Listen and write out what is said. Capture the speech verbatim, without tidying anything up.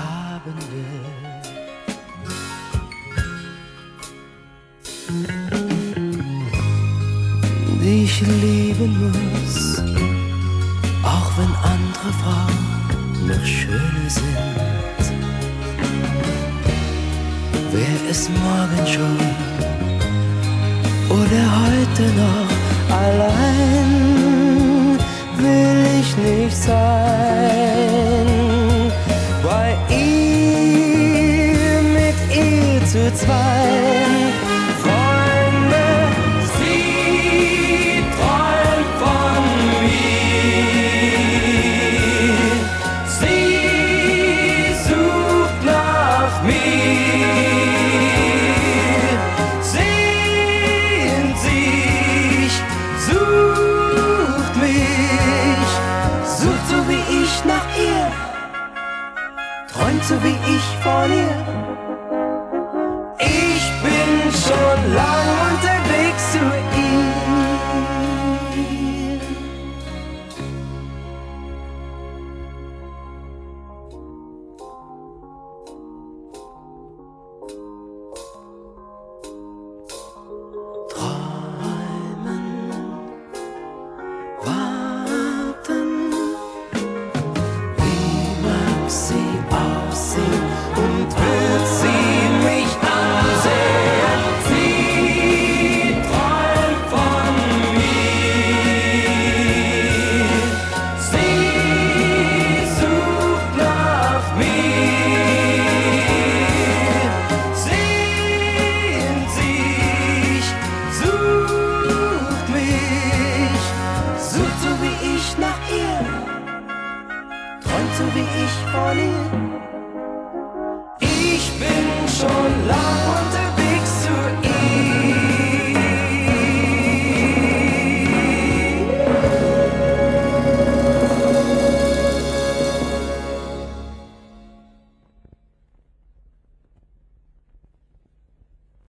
haben will. Die ich lieben muss, auch wenn andere Frauen noch schöner sind. Wer ist morgen schon oder heute noch allein, will ich nicht sein. Bei ihr, mit ihr zu zweit, Freunde, sie träumt von mir. Sie sucht nach mir. Sehnt sich, sucht mich, sucht so wie ich nach ihr, träumt so wie ich von ihr. Ich bin schon lang unterwegs zu ihr. Träumen, warten, wie mag sie aussehen und wird sie mich ansehen? Sie träumt von mir. Sie sucht nach mir. Sehnt sich, sucht mich, sucht so wie ich nach ihr, träumt so wie ich von ihr. Ich bin schon lang